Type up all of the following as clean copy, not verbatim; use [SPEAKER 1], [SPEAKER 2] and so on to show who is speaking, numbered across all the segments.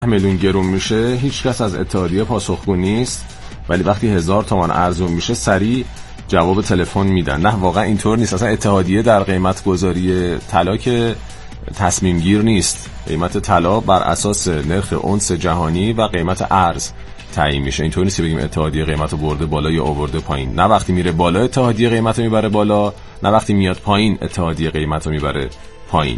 [SPEAKER 1] میلیون گرون میشه هیچ کس از اتحادیه پاسخگو نیست، ولی وقتی 1000 تومان ارزون میشه سریع جواب تلفن میدن. نه واقعا اینطور نیست. اصلا اتحادیه در قیمت گذاری طلا که تصمیم گیر نیست. قیمت طلا بر اساس نرخ اونس جهانی و قیمت ارز تعیین میشه. اینطور نیست بگیم اتحادیه قیمتو برده بالا یا آورده پایین. نه وقتی میره بالا اتحادیه قیمتو میبره بالا، نه وقتی میاد پایین اتحادیه قیمتو میبره پایین.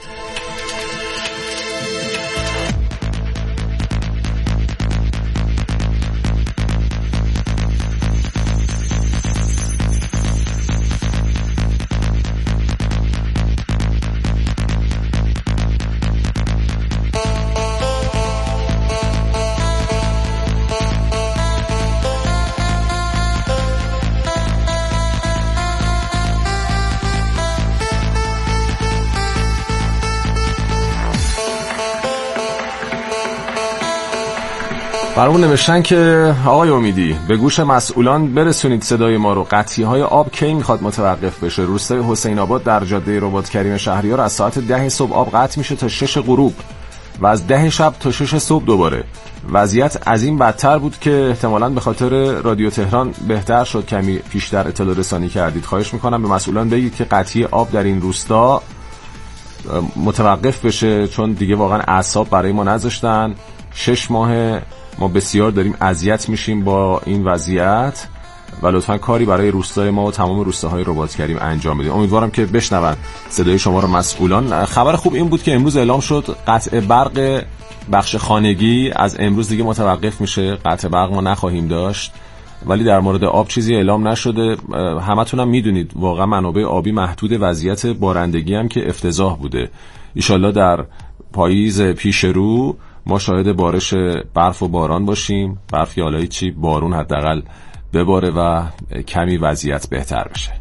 [SPEAKER 1] برامون نوشتن که آقای امیدی به گوش مسئولان برسونید صدای ما رو. قطعی‌های آب کی میخواد متوقف بشه؟ روستای حسین آباد در جاده رباط کریم شهریار از ساعت 10 صبح آب قطع میشه تا 6 غروب و از 10 شب تا 6 صبح دوباره. وضعیت از این بدتر بود که احتمالاً به خاطر رادیو تهران بهتر شد کمی پیشتر اطلاع رسانی کردید. خواهش میکنم به مسئولان بگید که قطعی آب در این روستا متوقف بشه، چون دیگه واقعا اعصاب برای ما نذاشتن. 6 ماه ما بسیار داریم اذیت میشیم با این وضعیت و لطفاً کاری برای روستای ما و تمام روستاهای رباط کریم انجام بدید. امیدوارم که بشنون صدای شما رو مسئولان. خبر خوب این بود که امروز اعلام شد قطع برق بخش خانگی از امروز دیگه متوقف میشه. قطع برق ما نخواهیم داشت، ولی در مورد آب چیزی اعلام نشده. همتون هم میدونید واقعا منابع آبی محدود، وضعیت بارندگی هم که افتضاح بوده. ایشالله در پاییز پیش رو ما شاهد بارش برف و باران باشیم. برف یا حالا چی، بارون حداقل بباره و کمی وضعیت بهتر بشه.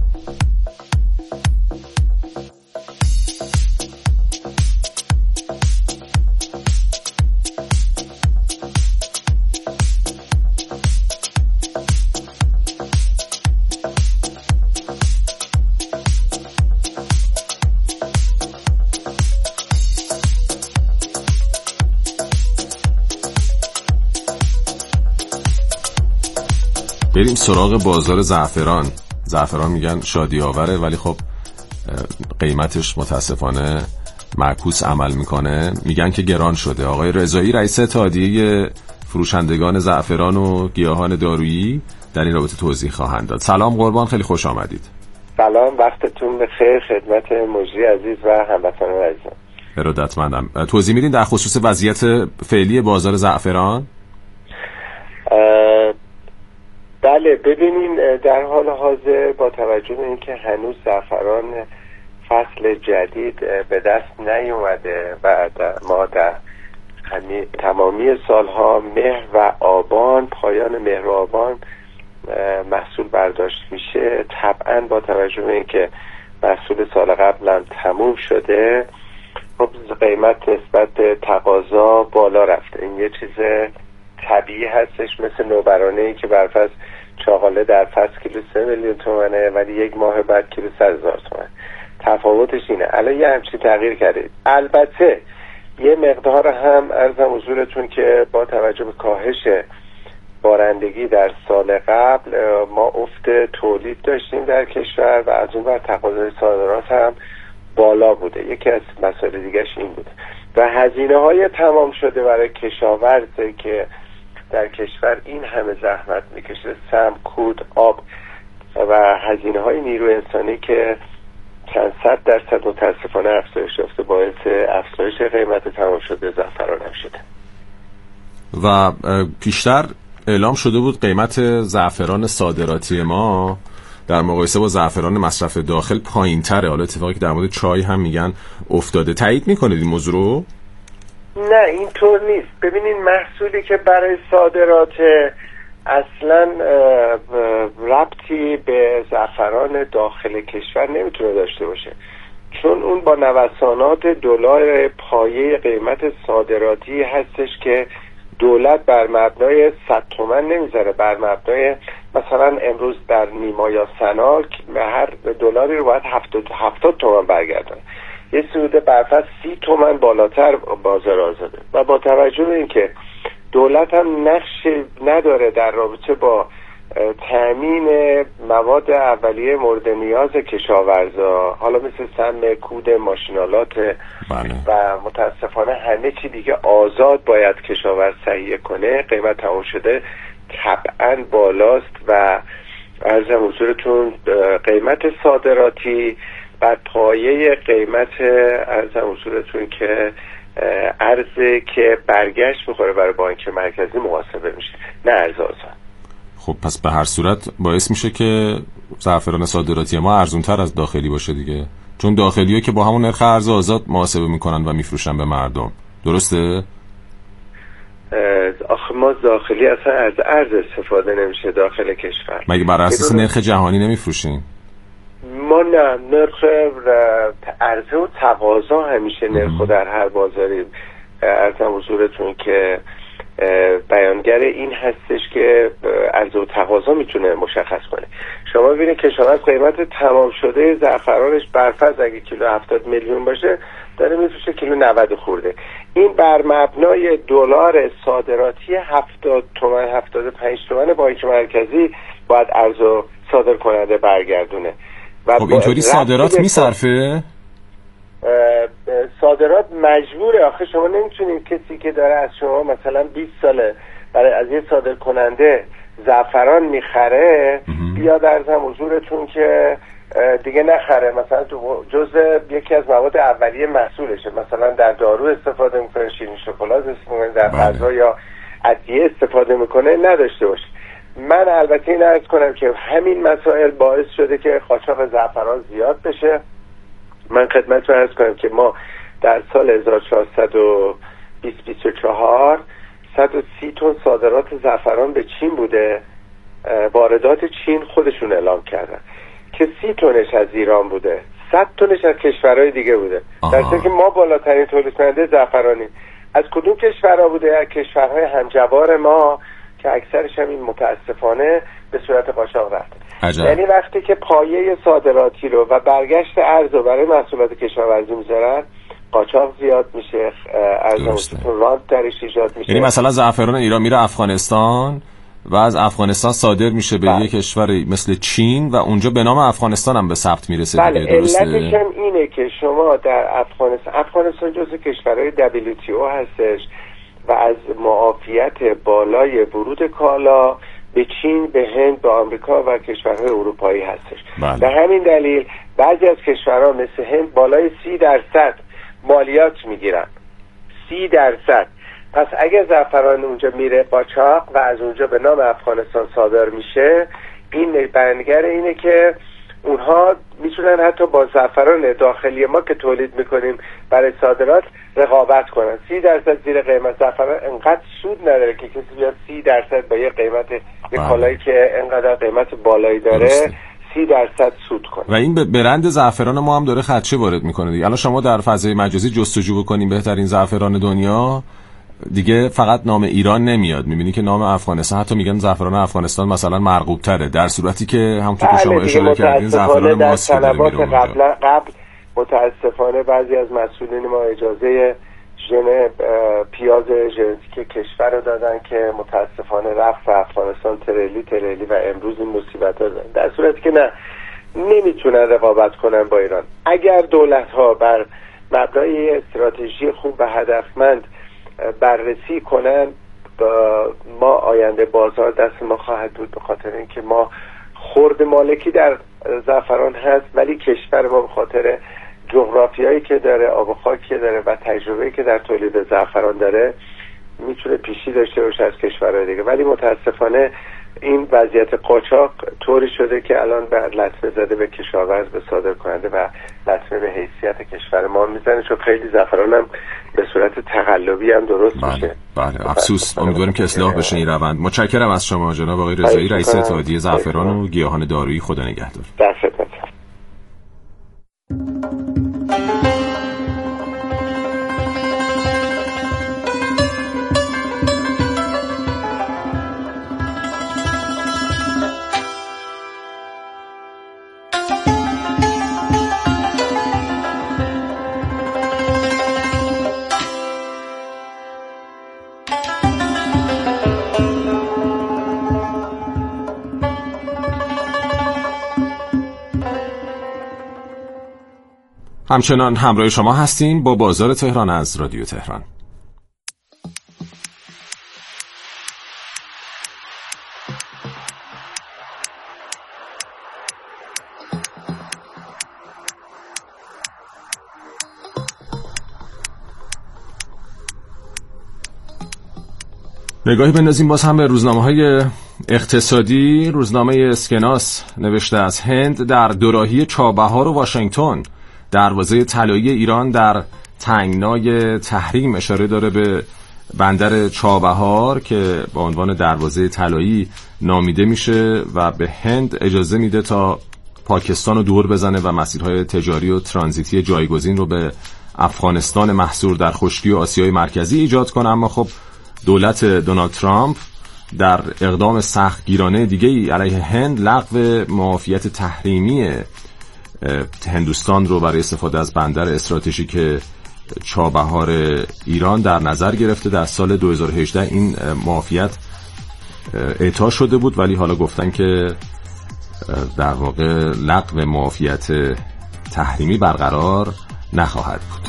[SPEAKER 1] بریم سراغ بازار زعفران. زعفران میگن شادی آوره، ولی خب قیمتش متاسفانه معکوس عمل میکنه. میگن که گران شده. آقای رضایی رئیس اتحادیه فروشندگان زعفران و گیاهان دارویی در این رابطه توضیح خواهند داد. سلام قربان، خیلی خوش آمدید.
[SPEAKER 2] سلام، وقتتون بخیر خدمت مجری عزیز و هموطنان عزیزم.
[SPEAKER 1] ارادتمندم. توضیح میدین در خصوص وضعیت فعلی بازار زعفران؟
[SPEAKER 2] بله، ببینین در حال حاضر با توجه به اینکه هنوز زعفران فصل جدید به دست نیومده و ما در تمامی سالها مهر و آبان، پایان مهر و آبان محصول برداشت میشه، طبعا با توجه به اینکه محصول سال قبل هم تموم شده، خب قیمت نسبت به تقاضا بالا رفته. این یه چیز طبیعی هستش، مثل نوبرانه‌ای که برفرض چاقاله در فصل کیلو 3 میلیون تومنه ولی یک ماه بعد کیلو 100,000 تومن. تفاوتش اینه. الان یه همچین تغییر کرده. البته یه مقدار هم عرضم حضورتون که با توجه به کاهش بارندگی در سال قبل ما افت تولید داشتیم در کشور و از اون ور تقاضای صادرات هم بالا بوده. یکی از مسائل دیگه‌اش این بوده و هزینه‌های تمام شده برای کشاورزی که در کشور این همه زحمت میکشه، سم، کود، آب و هزینه‌های نیرو انسانی که چند صد درصد متاسفانه افزایش یافته، باعث افزایش قیمت تمام شده زعفران هم شده.
[SPEAKER 1] و پیشتر اعلام شده بود قیمت زعفران صادراتی ما در مقایسه با زعفران مصرف داخل پایین‌تره. حالا اتفاقی که در مورد چای هم میگن افتاده. تایید میکنید این موضوع رو؟
[SPEAKER 2] نه، اینطور نیست. ببینین محصولی که برای صادرات اصلا ربطی به زعفران داخل کشور نمیتونه داشته باشه، چون اون با نوسانات دلار پایه قیمت صادراتی هستش که دولت بر مبنای 100 تومن نمیذاره، بر مبنای مثلا امروز در نیما یا سنا هر دلاری رو باید 70 تومن برگردونه. یه سود برفرض 30 تومن بالاتر بازار آزاده و با توجه به اینکه دولت هم نقش نداره در رابطه با تامین مواد اولیه مورد نیاز کشاورزا، حالا مثل سم، کود، ماشینالات و متاسفانه همه چی دیگه آزاد باید کشاورز تهیه کنه، قیمت تمام شده طبعا بالاست و عرضم حضورتون قیمت صادراتی بر پایه قیمت عرضم حضورتون که ارزی که برگشت بخوره برای بانک مرکزی محاسبه میشه، نه ارز آزاد.
[SPEAKER 1] خب پس به هر صورت باعث میشه که زعفران صادراتی ما ارزونتر از داخلی باشه دیگه، چون داخلی‌ها که با همون نرخ ارز آزاد محاسبه میکنن و میفروشن به مردم، درسته؟
[SPEAKER 2] آخه ما داخلی اصلا از ارز استفاده نمیشه داخل کشور.
[SPEAKER 1] مگه بر اساس نرخ جهانی نمیفروشین؟
[SPEAKER 2] ما نه، نرخ عرضه و تقاضا همیشه نرخ در هر بازاری ارزم حضورتون که بیانگر این هستش که عرضه و تقاضا میتونه مشخص کنه. شما ببینید کشاورز قیمت تمام شده زعفرانش برفرض اگه کیلو 70 میلیون باشه داره میفروشه کیلو 90 خورده. این بر مبنای دلار صادراتی 70 تومن 75 تومن بانک مرکزی باید ارز صادر کننده برگردونه.
[SPEAKER 1] خب اینطوری صادرات میصرفه؟
[SPEAKER 2] صادرات مجبوره. آخه شما نمیتونید کسی که داره از شما مثلا 20 ساله برای از یه صادر کننده زعفران میخره بیاد ارزم حضورتون که دیگه نخره، مثلا جزء یکی از مواد اولیه محصولشه، مثلا در دارو استفاده میکنه، شیرین شکلات استفاده میکنه، در غذا یا ادویه استفاده میکنه، نداشته باشه. من البته این عرض کنم که همین مسائل باعث شده که قاچاق زعفران زیاد بشه. من خدمتتون عرض کنم که ما در سال 1424 130 تن صادرات زعفران به چین بوده، واردات چین خودشون اعلام کردن که 30 تنش از ایران بوده، 100 تنش از کشورهای دیگه بوده. در حالی که ما بالاترین تولید کننده زعفرانیم. از کدوم کشورها بوده؟ از کشورهای همجوار ما که اکثرش هم این متاسفانه به صورت قاچاق رفته. یعنی وقتی که پایه صادراتی رو و برگشت ارز رو برای محصولات کشاورزی میذارن، قاچاق زیاد میشه، ارز رانت درش ایجاد میشه.
[SPEAKER 1] یعنی مثلا زعفران ایران میره افغانستان و از افغانستان صادر میشه به یک کشور مثل چین و اونجا به نام افغانستان هم به ثبت میرسه.
[SPEAKER 2] بله، علتش هم اینه که شما در افغانستان جزو کشورهای WTO هستش و از معافیت بالای ورود کالا به چین، به هند، به آمریکا و کشورهای اروپایی هستش. به همین دلیل بعضی از کشورها مثل هند بالای 30% مالیات میگیرن. 30%. پس اگر زعفران اونجا میره قاچاق و از اونجا به نام افغانستان صادر میشه، این بیانگر اینه که اونها میتونن حتی با زعفران داخلی ما که تولید میکنیم برای صادرات رقابت کنن. 30% زیر قیمت زعفران انقدر سود نداره که کسی بیاد 30% با یه قیمت یه کالایی که انقدر قیمت بالایی داره 30% سود کنه.
[SPEAKER 1] و این به برند زعفران ما هم داره خدشه وارد میکنه دیگه. الان شما در فضای مجازی جستجو بکنین بهترین زعفران دنیا، دیگه فقط نام ایران نمیاد، میبینی که نام افغانستان، حتی میگن زعفران افغانستان مثلا مرغوب تره، در صورتی که همونطور که شما اشاره کردین زعفران ماست
[SPEAKER 2] قبل متاسفانه بعضی از مسئولین ما اجازه ژن پیاز ژنتیک کشور رو دادن که متاسفانه رفت و افغانستان تریلی و امروز این مصیبت ها دارن، در صورتی که نه، نمیتونن رقابت کنن با ایران. اگر دولت ها بر مبنای استراتژی خوب و هدفمند بررسی کنن، ما آینده بازار دست ما خواهد بود، به خاطر اینکه ما خرد مالکی در زعفران هست، ولی کشور ما به خاطر جغرافیایی که داره، آب و خاکی که داره و تجربه‌ای که در تولید زعفران داره میتونه پیشی داشته باشه از کشورهای دیگه. ولی متاسفانه این وضعیت قاچاق طوری شده که الان به لطمه زده به کشاورز، به صادر کننده و لطمه به حیثیت کشور ما میزنه، چون خیلی زعفران هم به صورت تقلبی هم درست میشه.
[SPEAKER 1] بله، افسوس. امیدواریم که اصلاح بشه این روند. متشکرم از شما جناب آقای رضایی، رئیس اتحادیه زعفران و گیاهان دارویی. خدا نگهدار.
[SPEAKER 2] در خدمتم.
[SPEAKER 1] همچنان همراه شما هستیم با بازار تهران از رادیو تهران. نگاهی بندازیم باز هم به روزنامه‌های اقتصادی. روزنامه اسکناس نوشته از هند در دوراهی چابهار و واشنگتن دروازه طلایی ایران در تنگنای تحریم اشاره داره به بندر چابهار که با عنوان دروازه طلایی نامیده میشه و به هند اجازه میده تا پاکستان رو دور بزنه و مسیرهای تجاری و ترانزیتی جایگزین رو به افغانستان محصور در خشکی و آسیای مرکزی ایجاد کنه. اما خب دولت دونالد ترامپ در اقدام سختگیرانه دیگه‌ای علیه هند لغو معافیت تحریمی هندوستان رو برای استفاده از بندر استراتژیک چابهار ایران در نظر گرفته. در سال 2018 این معافیت اعطا شده بود، ولی حالا گفتن که در واقع لغو معافیت تحریمی برقرار نخواهد بود.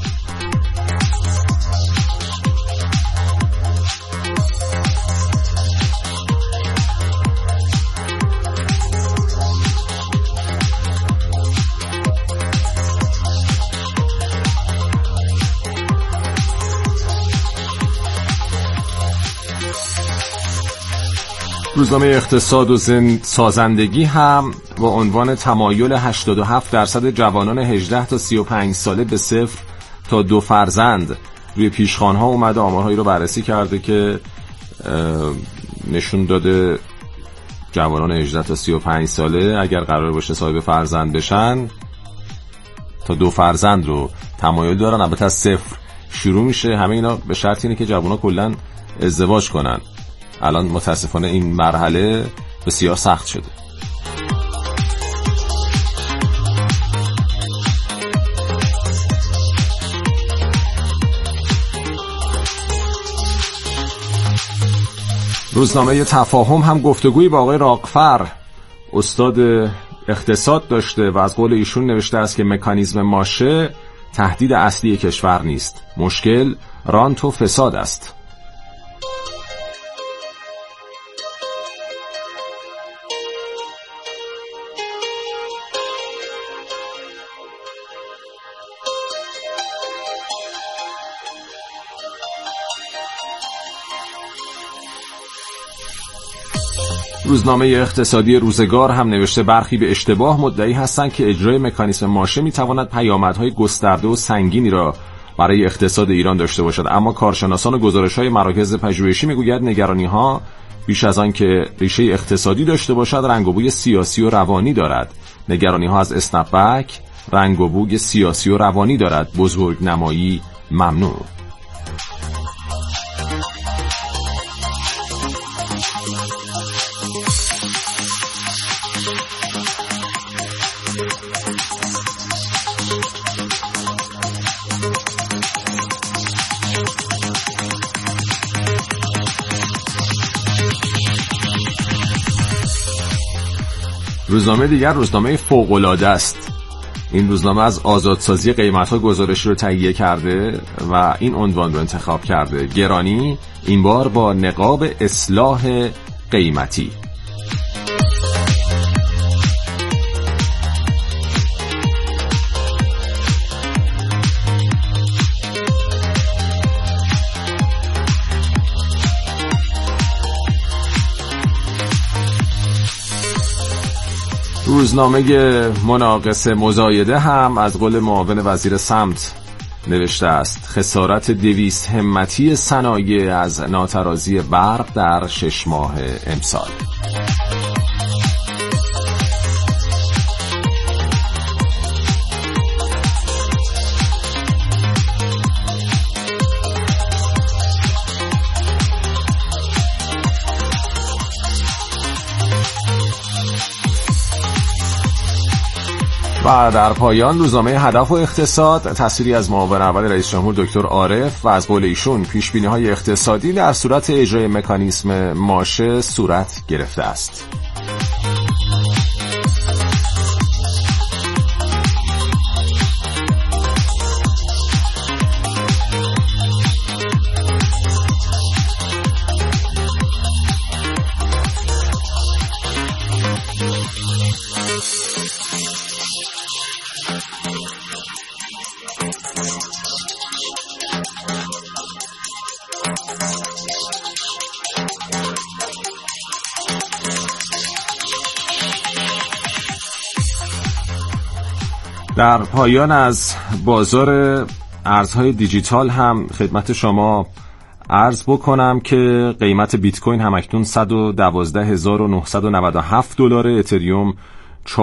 [SPEAKER 1] روزنامه اقتصاد و سازندگی هم با عنوان تمایل 87% جوانان 18 تا 35 ساله به 0 تا 2 فرزند روی پیشخوان‌ها اومده. آمارهایی رو بررسی کرده که نشون داده جوانان 18 تا 35 ساله اگر قرار باشه صاحب فرزند بشن تا 2 فرزند رو تمایل دارن. البته از 0 شروع میشه. همه اینا به شرط اینه که جوان‌ها کلاً ازدواج کنن. الان متاسفانه این مرحله بسیار سخت شده. روزنامه تفاهم هم گفتگویی با آقای راقفر استاد اقتصاد داشته و از قول ایشون نوشته است که مکانیزم ماشه تهدید اصلی کشور نیست، مشکل رانت و فساد است. روزنامه اقتصادی روزگار هم نوشته برخی به اشتباه مدعی هستند که اجرای مکانیزم ماشه میتواند پیامدهای گسترده و سنگینی را برای اقتصاد ایران داشته باشد، اما کارشناسان و گزارش‌های مراکز پژوهشی میگوید نگرانی‌ها بیش از آن که ریشه اقتصادی داشته باشد رنگ و بوی سیاسی و روانی دارد. نگرانی‌ها از اسنپ بک رنگ و بوی سیاسی و روانی دارد. بزرگنمایی ممنوع. روزنامه دیگر روزنامه فوق‌العاده است. این روزنامه از آزادسازی قیمت‌ها گزارش رو تهیه کرده و این عنوان رو انتخاب کرده: گرانی این بار با نقاب اصلاح قیمتی. روزنامه مناقصه مزایده هم از قول معاون وزیر سمت نوشته است: خسارت 200 همتی صنایع از ناترازی برق در 6 ماه امسال. و در پایان روزنامه هدف و اقتصاد تصویری از معاون اول رئیس جمهور دکتر عارف و از قول ایشون پیشبینی‌های اقتصادی در صورت اجرای مکانیزم ماشه صورت گرفته است. در پایان از بازار ارزهای دیجیتال هم خدمت شما عرض بکنم که قیمت بیت کوین همکنون $112,997، اتریوم $4,206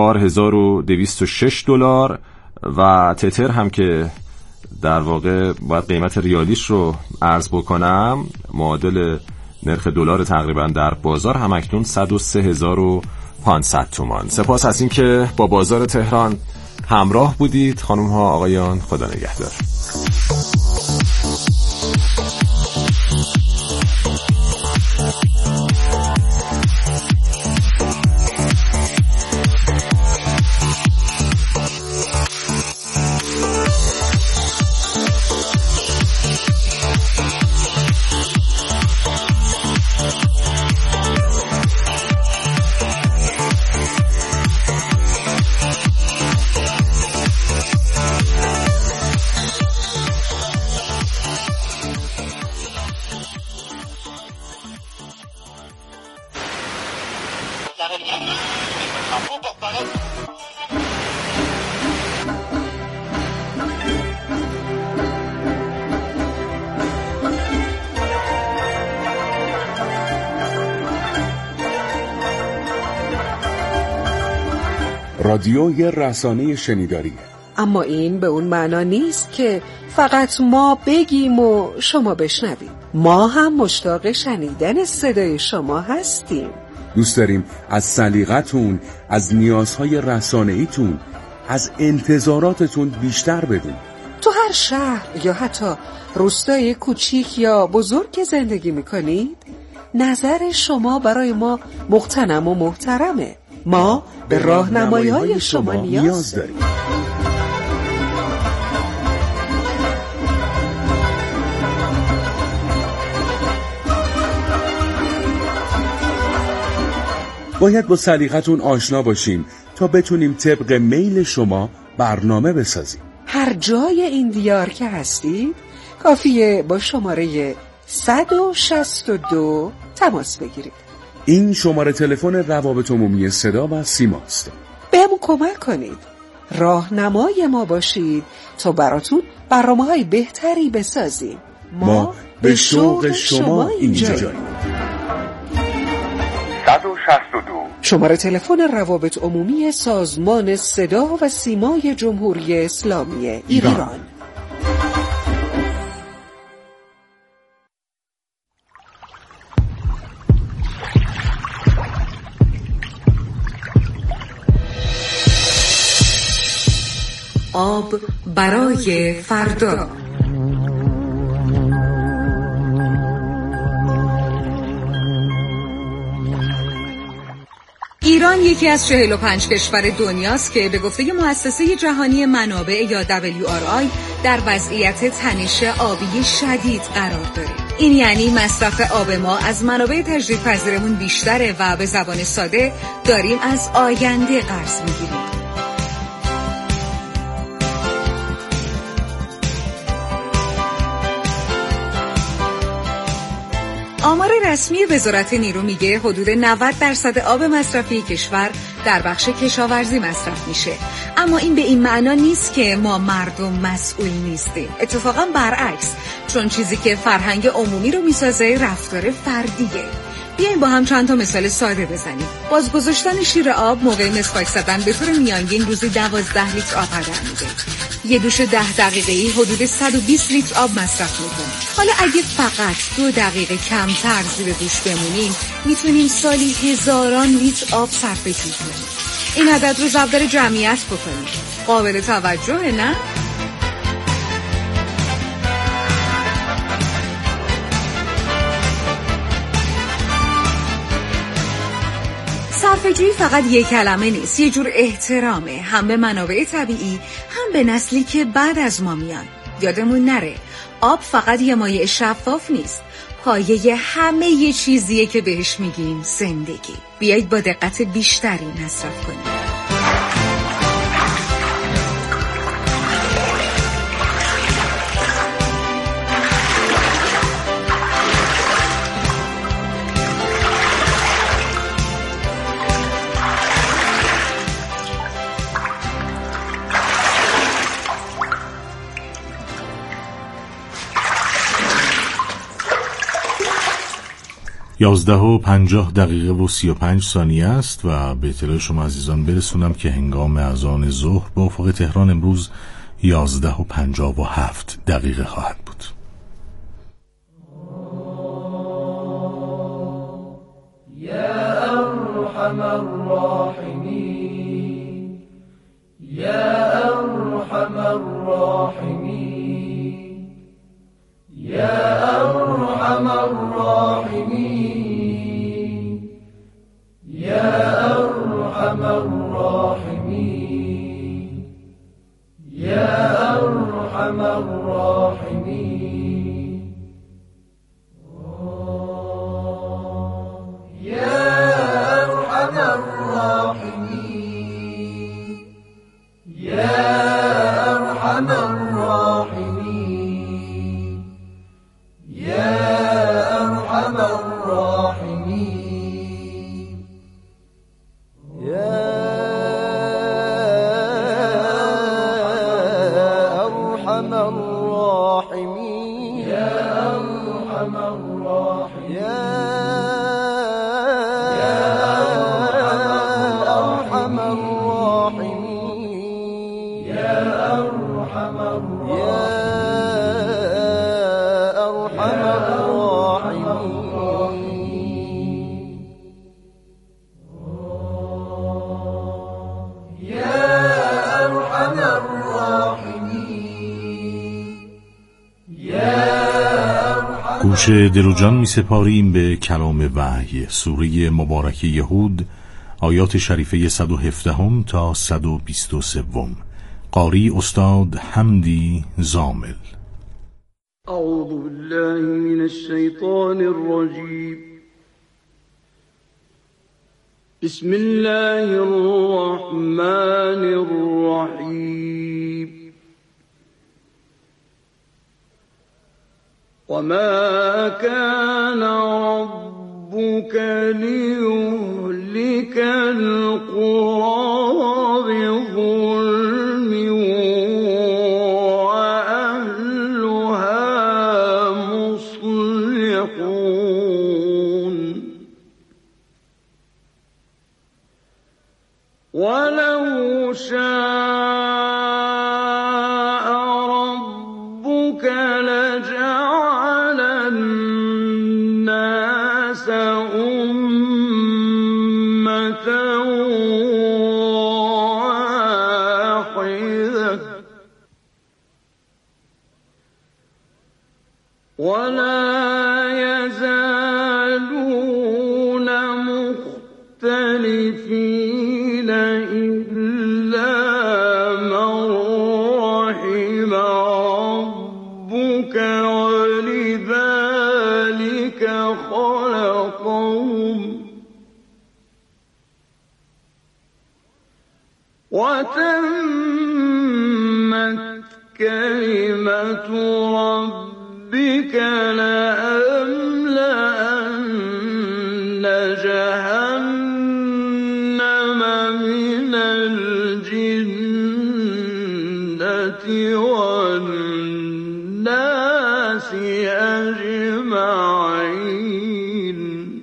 [SPEAKER 1] و تتر هم که در واقع باید قیمت ریالیش رو عرض بکنم، معادل نرخ دلار تقریبا در بازار همکنون 103,500 تومان. سپاس از این که با بازار تهران همراه بودید. خانم ها آقایان، خدا نگهدار.
[SPEAKER 3] رادیو یه رسانه شنیداریه،
[SPEAKER 4] اما این به اون معنا نیست که فقط ما بگیم و شما بشنوید. ما هم مشتاق شنیدن صدای شما هستیم.
[SPEAKER 3] دوست داریم از سلیقتون، از نیازهای رسانه‌ایتون، از انتظاراتتون بیشتر بدونیم.
[SPEAKER 4] تو هر شهر یا حتی روستای کوچیک یا بزرگ که زندگی میکنید، نظر شما برای ما مغتنم و محترمه. ما به راهنمایی‌های شما نیاز داریم.
[SPEAKER 3] باید با سلیقتون آشنا باشیم تا بتونیم طبق میل شما برنامه بسازیم.
[SPEAKER 4] هر جای این دیار که هستید کافیه با شماره 162 تماس بگیرید.
[SPEAKER 3] این شماره تلفن روابط عمومی صدا و سیماست.
[SPEAKER 4] بهمون کمک کنید، راهنمای ما باشید تا براتون برنامه‌های بهتری بسازیم. ما به شوق شما اینجاییم.
[SPEAKER 3] 162
[SPEAKER 4] شماره تلفن روابط عمومی سازمان صدا و سیمای جمهوری اسلامی ایران. آب برای فردا.
[SPEAKER 5] ایران یکی از 45 کشور دنیاست که به گفته مؤسسه جهانی منابع یا WRI در وضعیت تنش آبی شدید قرار داره. این یعنی مصرف آب ما از منابع تجدیدپذیرمون بیشتره و به زبان ساده داریم از آینده قرض میگیریم. آمار رسمی وزارت نیرو میگه حدود 90% آب مصرفی کشور در بخش کشاورزی مصرف میشه. اما این به این معنا نیست که ما مردم مسئول نیستیم. اتفاقا برعکس، چون چیزی که فرهنگ عمومی رو میسازه رفتار فردیه. بیاین با هم چند تا مثال ساده بزنیم. بازگذاشتن شیر آب موقع مسواک زدن به طور میانگین روزی 12 لیتر آب هدر میده. یه دوش 10 دقیقه‌ای حدود 120 لیتر آب مصرف میکنه. حالا اگه فقط 2 دقیقه کمتر زیر دوش بمونیم میتونیم سالی هزاران لیتر آب صرفه کنیم. این عدد رو ضرب در جمعیت بکنیم. قابل توجهه نه؟ صرفه‌جویی فقط یک کلمه نیست، یه جور احترامه، هم به منابع طبیعی هم به نسلی که بعد از ما میان. یادمون نره آب فقط یه مایع شفاف نیست، پایه همه یه چیزیه که بهش میگیم زندگی. بیایید با دقت بیشتری مصرف کنیم.
[SPEAKER 6] 11:50 است و به اطلاع شما عزیزان برسونم که هنگام اذان ظهر به افق تهران امروز 11:57 خواهد بود.
[SPEAKER 7] یا ارحم الراحمین یا ارحم الراحمین یا ارحم الراحمین یا ارحم الراحمین یا ارحم الراحمین یا ارحم الراحمین یا ارحم الراحمین یا ارحم الراحمین یا ارحم الراحمین یا ارحم الراحمین یا ارحم الراحمین یا ارحم
[SPEAKER 6] گوش دل و جان می سپاریم به کلام وحی، سوره مبارکه یهود، آیات شریفه 117 تا 123. قاری استاد حمدی زامل.
[SPEAKER 7] اعوذ بالله من الشیطان الرجیم. بسم الله الرحمن الرحیم. وما كان ربك ليهلك القرى بظلم وأهلها مصلحون ولو شاء ربك لجعل الناس أمة واحدة ولا يزالون مختلفين إلا من رحم ربك ولذلك خلقهم وتمت كلمة ربك لأملأن جهنم من الجنة والناس أجمعين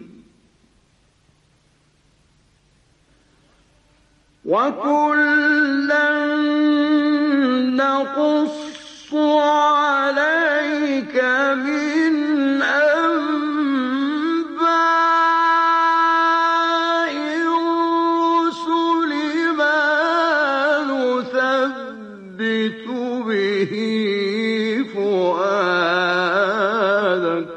[SPEAKER 7] وكلا نقص عليك من أنباء الرسل ما نثبت به فؤادك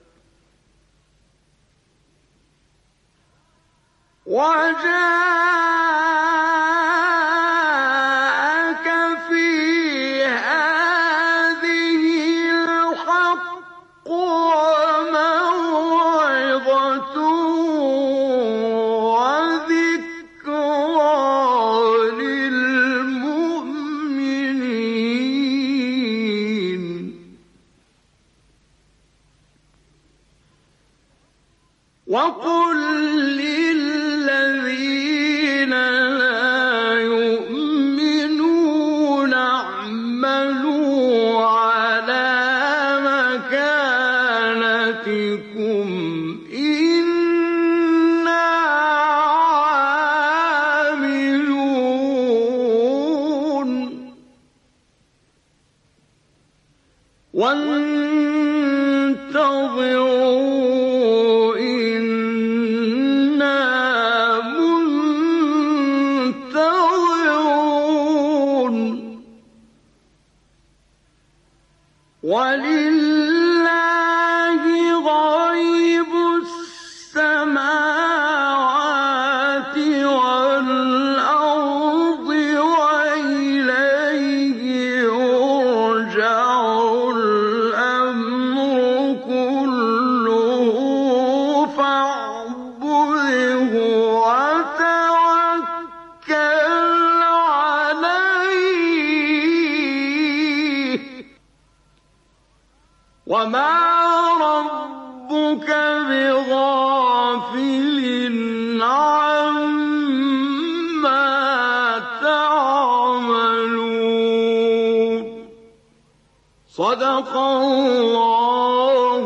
[SPEAKER 7] وجاءك في هذه الحق وموعظة وذكرى للمؤمنين وقل للذين لا يؤمنون اعملوا على مكانتكم إنا عاملون وانتظروا إنا منتظرون ولله غيب السماوات والأرض وإليه يرجع الأمر كله فاعبده وتوكل عليه وما ربك بغافل عما تعملون صدق الله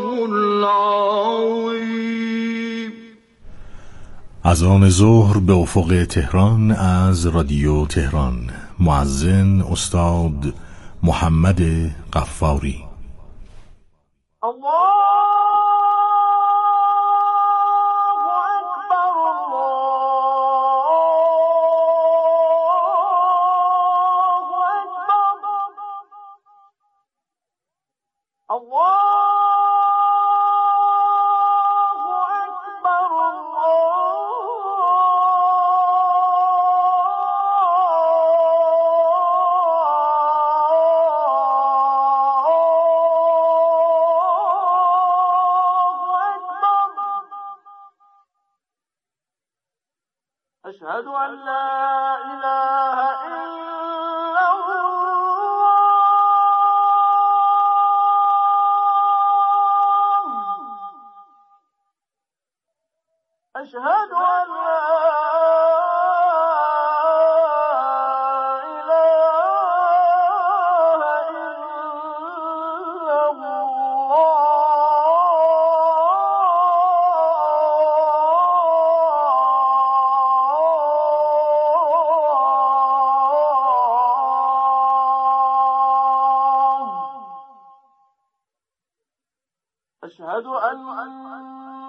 [SPEAKER 7] العظیم.
[SPEAKER 6] اذان ظهر به افق تهران از رادیو تهران. مؤذن استاد محمد غفاری.
[SPEAKER 7] أشهد أن لا إله إلا الله أشهد أن لا أشهد أن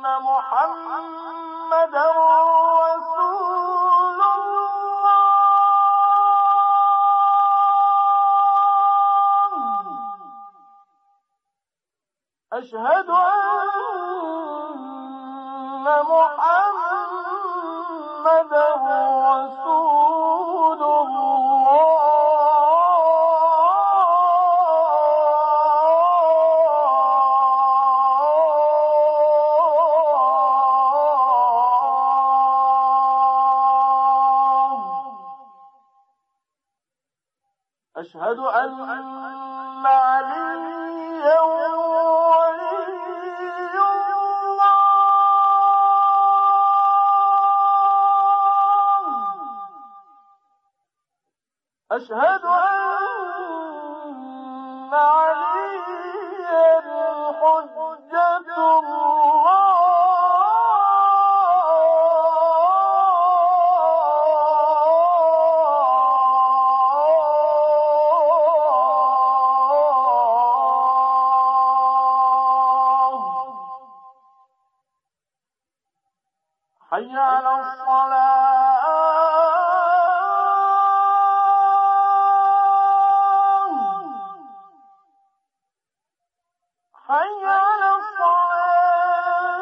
[SPEAKER 7] محمدا رسول الله أشهد أن محمدا رسول الله أشهد أن عليا ولي الله أشهد أن عليا حجة الله حي على الصلاة